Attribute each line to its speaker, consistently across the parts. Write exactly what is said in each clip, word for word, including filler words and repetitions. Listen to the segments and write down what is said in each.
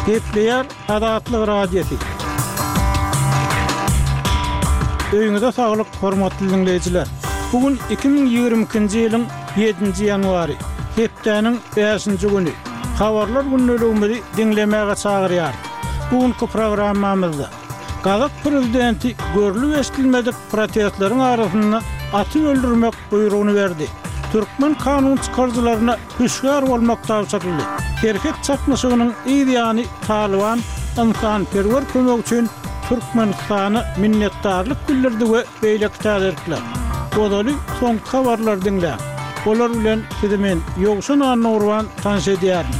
Speaker 1: Gepleyer Adatlyk radiosi. Öýüňizde saglyk, hormatly dinleýijiler. Bugün iki bin ýygrimi ikinji ýylyň ýedinji ýanwary, hepdeniň beşinji güni. Habarlar günnelegimizi dinlemäge çagyrýar. Bugünkü programmamyzda Gazak prezidenti görülüp eşdilmedik protestlerin arasynda aty öldürmek buyrugyny berdi. Türkmen kanun çıkarcılarına hüşgar olmak tavsiýeli. Erkek çakmaşygynyň ideýany Taliban insan perwer kömek üçin Türkmenistana minnetdarlyk bildirdi we beýleki täzirler. Bodaly son habarlar dinlä. Olar bilen sizi men Ýogşan Anurwan tanış edýärim.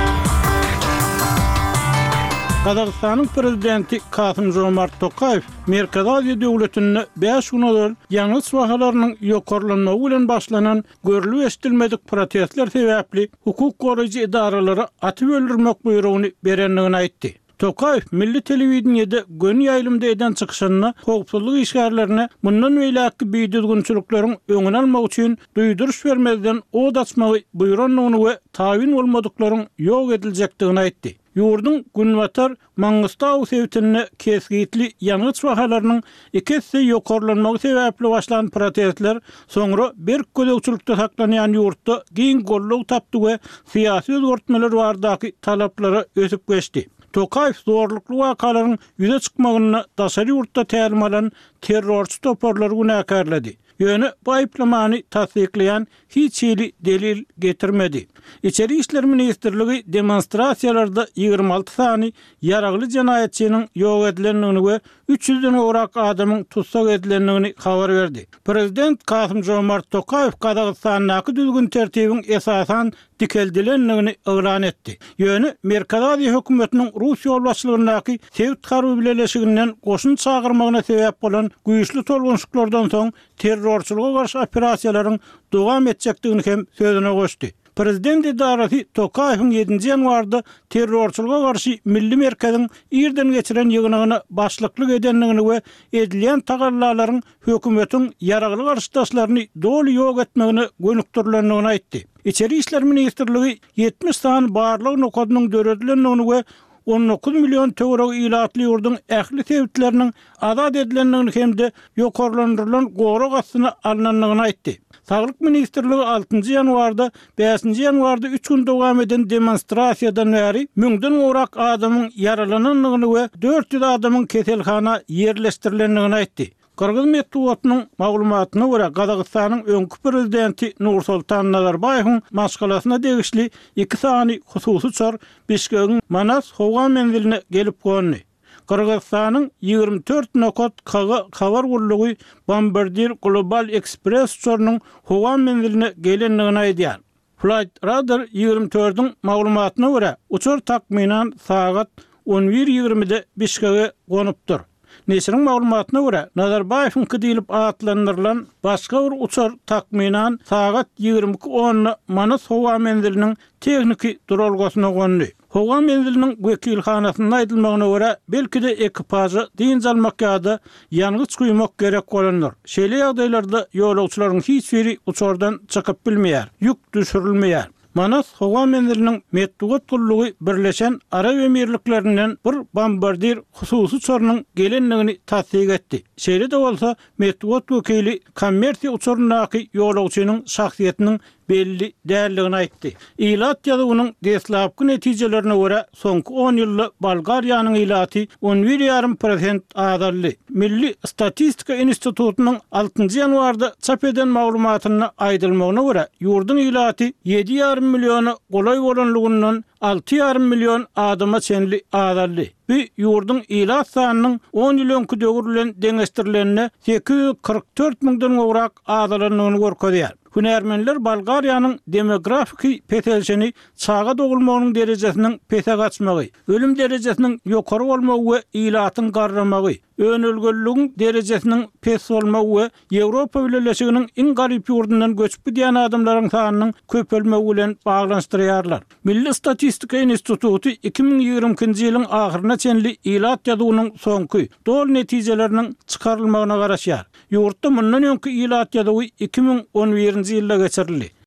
Speaker 1: Kazakstanyň prezidenti Kasym-Jomart Tokayew Merkez Aziýa döwletinde beş günler ýangy swahalarynyň ýokarlanmagy bilen başlanan görülüp eşdilmedik protestler sebäpli hukuk goraýjy idaralary atyp öldürmek buyrugyny berenligini aýtdy. Tokayew milli telewizionyada gün ýaýlymda eden çykyşyna howpsuzlyk işgärlerine mundan beýleki beýdizginçilikleriň öňüni almak üçin duýduruş bermezden od açmagy buyuranyny we taýin bolmadyklaryň ýok ediljekdigini aýtdy. Ýurdun Günwatar Mangustaw sewtine kesgitli ýangy çwahalarynyň ikisi ýokarlanmagy sebäpli başlanan protestler soňra bir gödekçilikde saklanýan ýurtda giň golluk tapdy we syýasy özgertmeler bardaky talaplara ösüp geçdi. Tokayew zorlukly wakalaryň ýüze çykmagyny daşary ýurtda tälim alan terrorçy toparlary günäkärledi. Ýöne bu aýplamany tasdikleýän hiç ýyly delil getirmedi. İçeri İşler Ministrligi demonstrasiýalarda ýygrimi alty sany ýaragly jinaýatçynyň ýok edilenligini we üç yüzden orak adamyň tutsak edilenligini habar berdi. Prezident Kasym-Jomart Tokayew Kazakstanyň düzgün tertibiň esasan dikeldilenligini elan etdi. Ýöne Merkez Aziýa hökümetiniň Russiýa ýolbaşçylygyndaky Sewt harby bileşiginden goşun çagyrmagyna sebäp bolan güýçli tolgunçluklardan soň terrorçylyga garşy operasiýalaryň dowam etjekdigini hem sözüne goşdy. Prezident idarasy Tokayewiň ýedinji ýanwarda terrorçylyga garşy milli merkeziň ýerden geçiren ýygynyna başlyklyk edenligini we edilen tagallalaryň hökümetiň ýaragly garşydaşlaryny doly ýok etmegine gönükdirilenligini aýtdy. İçeri İşler Ministrligi ýetmiş sany barlyk nokadynyň döredilenligini we on dokuz milyon töwerek ilatly ýurdun ähli sebitleriniň azad edilenligini hemde ýokarlandyrylan gora gasyna alnanlygyny aýtdy. Saglyk Ministrligi altynji ýanwarda, beşinji ýanwarda üç gün dowam eden demonstrasiýadan bäri müňden orak adamyň yaralananlygyny we dört yüz adamyň keselhana ýerleşdirilenligini aýtdy. Kırgız medeniýetiniň maglumatyna görä Kazakstanyň öňkü prezidenti Nursultan Nazarbayewiň maşgalasyna degişli iki sany hususy çar Bişkegiň Manas howa menziline gelip gönni. Kırgızstanyň ýygrimi dört nokat habar gurlugy Bombardier Global Express çornyň howa menziline gelenligini aýdýar. Flight Radar ýygrimi dördiň maglumatyna görä uçur takminan saat on bir ýygrimide Bişkege gonypdyr. Neşriň maglumatyna görä Nazarbayewiň kidilip atlandyrylan başga bir uçur takminan saat ýygrimi iki on Manas howa menziliniň tekniki duralgasyna gonni. Howa menziliniň wekilhanasynda aýdylmagyna görä belki-de ekipajy diň almak ýa-da ýangys guýmak gerek bolanlar. Şeýle ýagdaýlarda ýolagçylaryň hiç biri uçurdan çykyp bilmeýär, ýük düşürilmeýär. Manas howa menziliniň medeniýet gullugy birleşen Arab Emirliklerinden bir bombardier hususy çornyň gelenligini tasdik etdi. Şeýle de bolsa medeniýet wekili kommersiýa uçurundaky ýolagçynyň şahsiýetiniň belli dälligini aýtdy. Ilat ýazygynyň deslapky netijelerine görä soňky on ýylda Bolgariýanyň ilaty on bir ýarym prosent azaldy. Milli Statistika Institutunyň altynji ýanwarda çap eden maglumatyna aýdylmagyna görä ýurdun ilaty ýedi ýarym milliony golay bolanlygyndan altı ýarym million adama çenli azaldy. Bu ýurdun ilat sanynyň on ýyl öňkü döwür bilen deňeşdirilenine sekiz yüz kırk dört müňden gowrak azalanyny görkezýär. Hünärmenler Bolgariýanyň demografik petelşeni çağa dogulmagynyň derejesiniň pese gaçmagy, ölüm derejesiniň ýokary bolmagy we ilatyň garramagy, önülgünlüğün derejesiniň pes bolmagy we Ýewropa Birleşiginiň iň garyp ýurdundan göçüp giden adamlaryň sanynyň köpelmegi bilen baglanşdyrýarlar. Milli Statistika Institutu iki bin ýygrimi ikinji ýylyň ahyryna çenli ilat ýazygynyň soňky dol netijeleriniň çykarylmagyna garaşýar. Ýurtda mundan öňkü ilat ýazygy iki bin on birinji ýylda geçirildi.